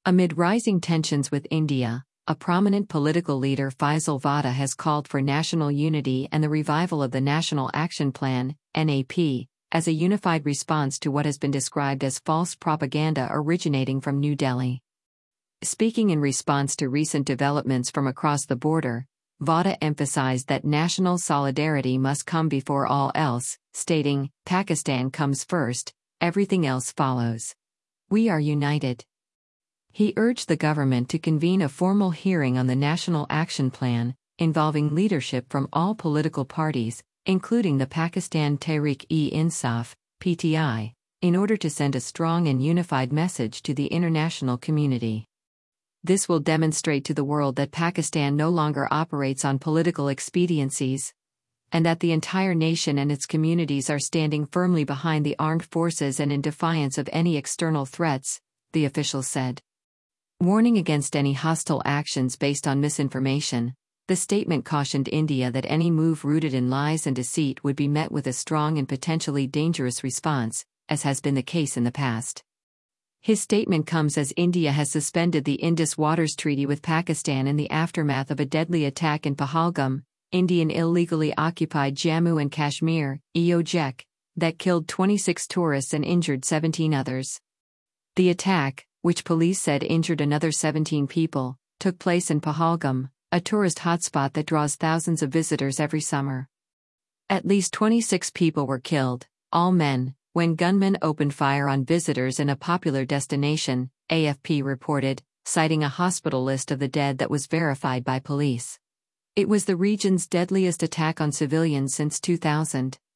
Amid rising tensions with India, a prominent political leader Faisal Vada has called for national unity and the revival of the National Action Plan, NAP, as a unified response to what has been described as false propaganda originating from New Delhi. Speaking in response to recent developments from across the border, Vada emphasized that national solidarity must come before all else, stating, "Pakistan comes first, everything else follows. We are united." He urged the government to convene a formal hearing on the National Action Plan, involving leadership from all political parties, including the Pakistan Tehreek-e-Insaf (PTI), in order to send a strong and unified message to the international community. This will demonstrate to the world that Pakistan no longer operates on political expediencies, and that the entire nation and its communities are standing firmly behind the armed forces and in defiance of any external threats, the official said. Warning against any hostile actions based on misinformation, the statement cautioned India that any move rooted in lies and deceit would be met with a strong and potentially dangerous response, as has been the case in the past. His statement comes as India has suspended the Indus Waters Treaty with Pakistan in the aftermath of a deadly attack in Pahalgam, Indian illegally occupied Jammu and Kashmir, EOJ, that killed 26 tourists and injured 17 others. The attack, which police said injured another 17 people, took place in Pahalgam, a tourist hotspot that draws thousands of visitors every summer. At least 26 people were killed, all men, when gunmen opened fire on visitors in a popular destination, AFP reported, citing a hospital list of the dead that was verified by police. It was the region's deadliest attack on civilians since 2000.